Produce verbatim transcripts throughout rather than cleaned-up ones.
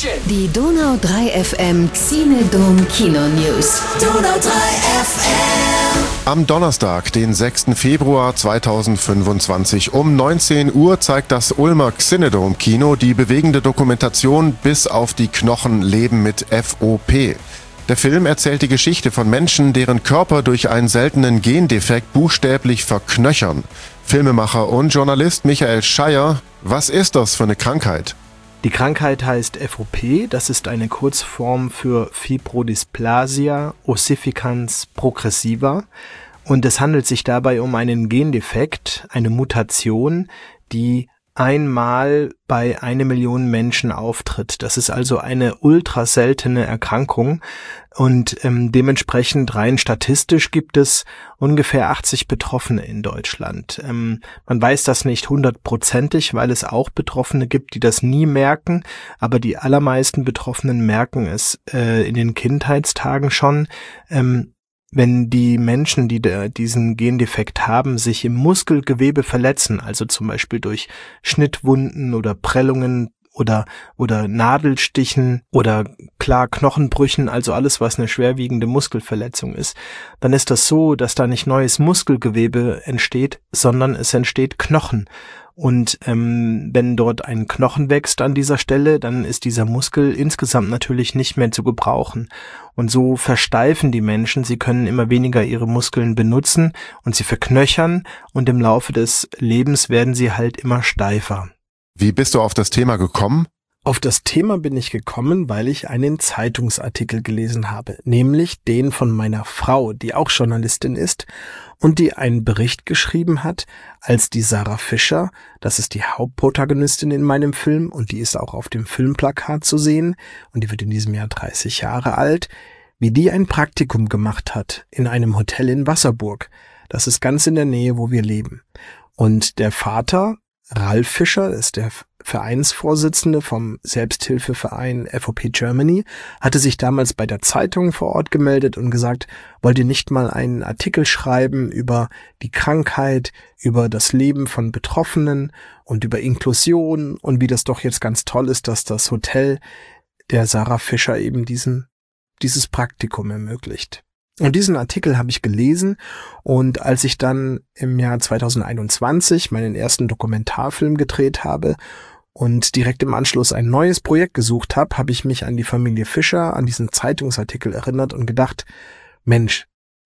Die Donau drei F M Xenodome Kino News. Donau drei F M. Am Donnerstag, den sechsten Februar zweitausendfünfundzwanzig um neunzehn Uhr zeigt das Ulmer Xenodome Kino die bewegende Dokumentation Bis auf die Knochen leben mit F O P. Der Film erzählt die Geschichte von Menschen, deren Körper durch einen seltenen Gendefekt buchstäblich verknöchern. Filmemacher und Journalist Michael Scheier, was ist das für eine Krankheit? Die Krankheit heißt F O P, das ist eine Kurzform für Fibrodysplasia ossificans progressiva und es handelt sich dabei um einen Gendefekt, eine Mutation, die einmal bei eine Million Menschen auftritt. Das ist also eine ultra seltene Erkrankung und ähm, dementsprechend rein statistisch gibt es ungefähr achtzig Betroffene in Deutschland. Ähm, man weiß das nicht hundertprozentig, weil es auch Betroffene gibt, die das nie merken, aber die allermeisten Betroffenen merken es äh, in den Kindheitstagen schon. Ähm, Wenn die Menschen, die da diesen Gendefekt haben, sich im Muskelgewebe verletzen, also zum Beispiel durch Schnittwunden oder Prellungen oder oder Nadelstichen oder klar Knochenbrüchen, also alles, was eine schwerwiegende Muskelverletzung ist, dann ist das so, dass da nicht neues Muskelgewebe entsteht, sondern es entsteht Knochen. Und ähm, wenn dort ein Knochen wächst an dieser Stelle, dann ist dieser Muskel insgesamt natürlich nicht mehr zu gebrauchen. Und so versteifen die Menschen, sie können immer weniger ihre Muskeln benutzen und sie verknöchern und im Laufe des Lebens werden sie halt immer steifer. Wie bist du auf das Thema gekommen? Auf das Thema bin ich gekommen, weil ich einen Zeitungsartikel gelesen habe, nämlich den von meiner Frau, die auch Journalistin ist und die einen Bericht geschrieben hat, als die Sarah Fischer, das ist die Hauptprotagonistin in meinem Film und die ist auch auf dem Filmplakat zu sehen und die wird in diesem Jahr dreißig Jahre alt, wie die ein Praktikum gemacht hat in einem Hotel in Wasserburg. Das ist ganz in der Nähe, wo wir leben. Und der Vater, Ralf Fischer, ist der Vereinsvorsitzende vom Selbsthilfeverein F O P Germany, hatte sich damals bei der Zeitung vor Ort gemeldet und gesagt, wollt ihr nicht mal einen Artikel schreiben über die Krankheit, über das Leben von Betroffenen und über Inklusion und wie das doch jetzt ganz toll ist, dass das Hotel der Sarah Fischer eben diesen, dieses Praktikum ermöglicht. Und diesen Artikel habe ich gelesen und als ich dann im Jahr zweitausendeinundzwanzig meinen ersten Dokumentarfilm gedreht habe und direkt im Anschluss ein neues Projekt gesucht habe, habe ich mich an die Familie Fischer, an diesen Zeitungsartikel erinnert und gedacht, Mensch,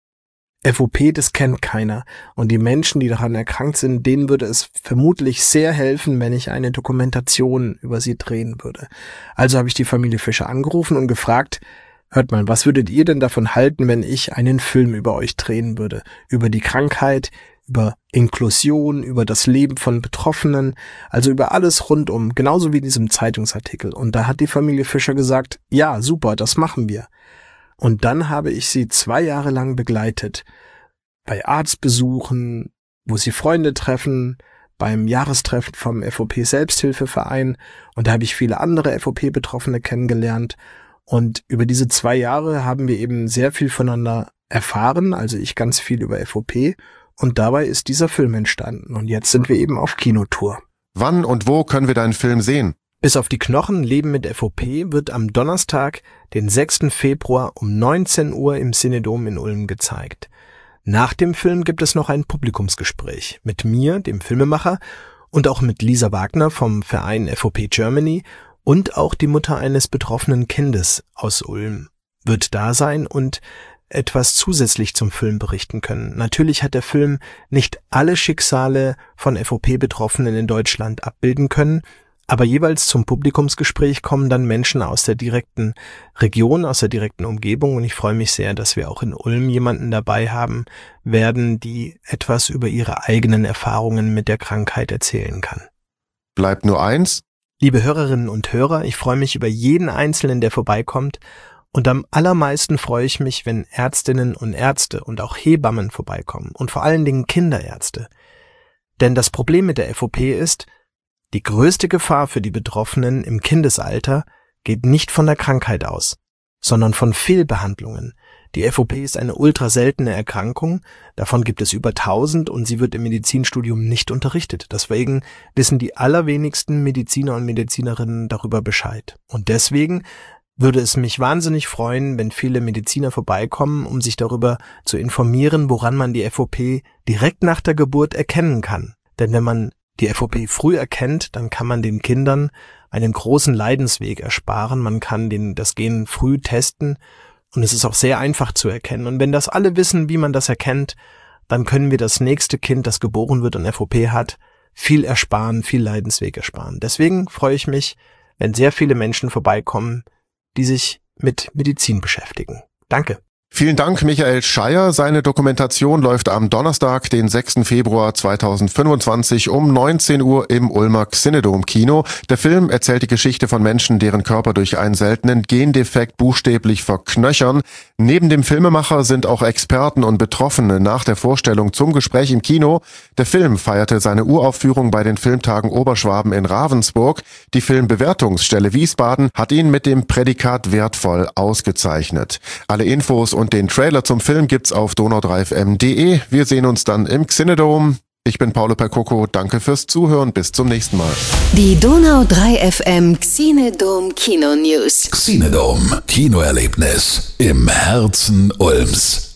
F O P, das kennt keiner. Und die Menschen, die daran erkrankt sind, denen würde es vermutlich sehr helfen, wenn ich eine Dokumentation über sie drehen würde. Also habe ich die Familie Fischer angerufen und gefragt, hört mal, was würdet ihr denn davon halten, wenn ich einen Film über euch drehen würde? Über die Krankheit, über Inklusion, über das Leben von Betroffenen, also über alles rundum, genauso wie in diesem Zeitungsartikel. Und da hat die Familie Fischer gesagt, ja, super, das machen wir. Und dann habe ich sie zwei Jahre lang begleitet. Bei Arztbesuchen, wo sie Freunde treffen, beim Jahrestreffen vom F O P Selbsthilfeverein. Und da habe ich viele andere F O P-Betroffene kennengelernt. Und über diese zwei Jahre haben wir eben sehr viel voneinander erfahren, also ich ganz viel über F O P. Und dabei ist dieser Film entstanden. Und jetzt sind wir eben auf Kinotour. Wann und wo können wir deinen Film sehen? Bis auf die Knochen leben mit F O P wird am Donnerstag, den sechsten Februar um neunzehn Uhr im Xenodome in Ulm gezeigt. Nach dem Film gibt es noch ein Publikumsgespräch mit mir, dem Filmemacher, und auch mit Lisa Wagner vom Verein F O P Germany. Und auch die Mutter eines betroffenen Kindes aus Ulm wird da sein und etwas zusätzlich zum Film berichten können. Natürlich hat der Film nicht alle Schicksale von F O P-Betroffenen in Deutschland abbilden können, aber jeweils zum Publikumsgespräch kommen dann Menschen aus der direkten Region, aus der direkten Umgebung und ich freue mich sehr, dass wir auch in Ulm jemanden dabei haben werden, die etwas über ihre eigenen Erfahrungen mit der Krankheit erzählen kann. Bleibt nur eins. Liebe Hörerinnen und Hörer, ich freue mich über jeden Einzelnen, der vorbeikommt und am allermeisten freue ich mich, wenn Ärztinnen und Ärzte und auch Hebammen vorbeikommen und vor allen Dingen Kinderärzte. Denn das Problem mit der F O P ist, die größte Gefahr für die Betroffenen im Kindesalter geht nicht von der Krankheit aus, sondern von Fehlbehandlungen, Die F O P ist eine ultra seltene Erkrankung, davon gibt es über tausend und sie wird im Medizinstudium nicht unterrichtet. Deswegen wissen die allerwenigsten Mediziner und Medizinerinnen darüber Bescheid. Und deswegen würde es mich wahnsinnig freuen, wenn viele Mediziner vorbeikommen, um sich darüber zu informieren, woran man die F O P direkt nach der Geburt erkennen kann. Denn wenn man die F O P früh erkennt, dann kann man den Kindern einen großen Leidensweg ersparen. Man kann den, das Gen früh testen und es ist auch sehr einfach zu erkennen. Und wenn das alle wissen, wie man das erkennt, dann können wir das nächste Kind, das geboren wird und F O P hat, viel ersparen, viel Leidensweg ersparen. Deswegen freue ich mich, wenn sehr viele Menschen vorbeikommen, die sich mit Medizin beschäftigen. Danke. Vielen Dank, Michael Scheier. Seine Dokumentation läuft am Donnerstag, den sechsten Februar zweitausendfünfundzwanzig um neunzehn Uhr im Ulmer Xinedom-Kino. Der Film erzählt die Geschichte von Menschen, deren Körper durch einen seltenen Gendefekt buchstäblich verknöchern. Neben dem Filmemacher sind auch Experten und Betroffene nach der Vorstellung zum Gespräch im Kino. Der Film feierte seine Uraufführung bei den Filmtagen Oberschwaben in Ravensburg. Die Filmbewertungsstelle Wiesbaden hat ihn mit dem Prädikat wertvoll ausgezeichnet. Alle Infos und den Trailer zum Film gibt's auf donau drei f m punkt d e. Wir sehen uns dann im Xinedom. Ich bin Paolo Percoco. Danke fürs Zuhören. Bis zum nächsten Mal. Die Donau drei F M Xinedom Kino News. Xinedom Kinoerlebnis im Herzen Ulms.